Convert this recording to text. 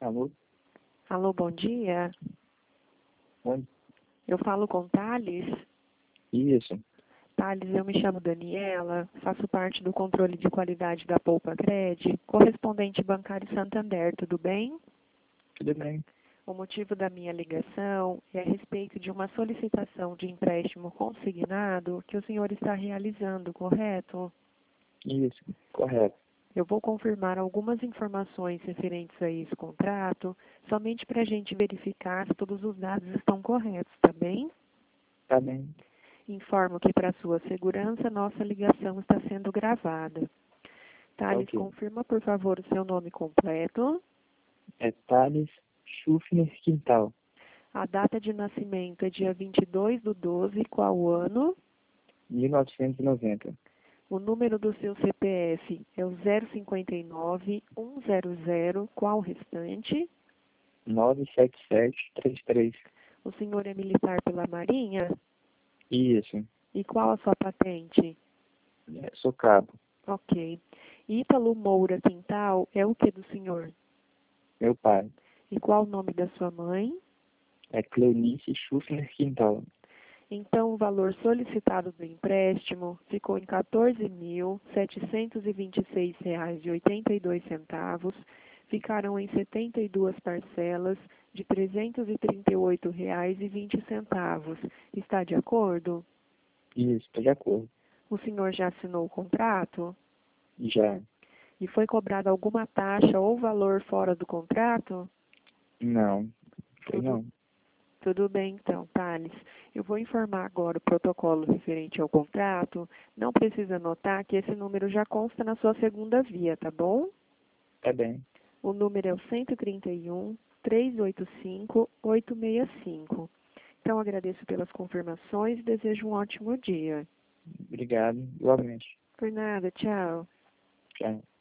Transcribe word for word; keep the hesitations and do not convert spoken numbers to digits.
Alô? Alô, bom dia. Oi? Eu falo com Thales. Isso. Thales, eu me chamo Daniela, faço parte do controle de qualidade da Poupa Cred, correspondente bancário Santander, tudo bem? Tudo bem? O motivo da minha ligação é a respeito de uma solicitação de empréstimo consignado que o senhor está realizando, correto? Isso, correto. Eu vou confirmar algumas informações referentes a esse contrato, somente para a gente verificar se todos os dados estão corretos, tá bem? Tá bem. Informo que, para sua segurança, nossa ligação está sendo gravada. Thales, Ok. confirma, por favor, o seu nome completo, É Thales Schuffner Quintal, a data de nascimento é dia vinte e dois do doze, qual ano? mil novecentos e noventa. O número do seu C P F é o zero cinquenta e nove, cento, qual o restante? nove sete sete três três. O senhor é militar pela Marinha? Isso. E qual a sua patente? É, sou cabo. Ok. Ítalo Moura Quintal é o que do senhor? Meu pai. E qual o nome da sua mãe? É Cleonice Schuffner Quintal. Então, o valor solicitado do empréstimo ficou em quatorze mil setecentos e vinte e seis reais e oitenta e dois centavos, ficaram em setenta e duas parcelas de trezentos e trinta e oito reais e vinte centavos. Está de acordo? Isso, tô de acordo. O senhor já assinou o contrato? Já. E foi cobrada alguma taxa ou valor fora do contrato? Não. Foi Tudo não. Tudo bem, então, Thales. Eu vou informar agora o protocolo referente ao contrato. Não precisa anotar que esse número já consta na sua segunda via, tá bom? Tá bem. O número é o cento e trinta e um, trezentos e oitenta e cinco, oitocentos e sessenta e cinco. Então, agradeço pelas confirmações e desejo um ótimo dia. Obrigado. Igualmente. Por nada, tchau. Tchau.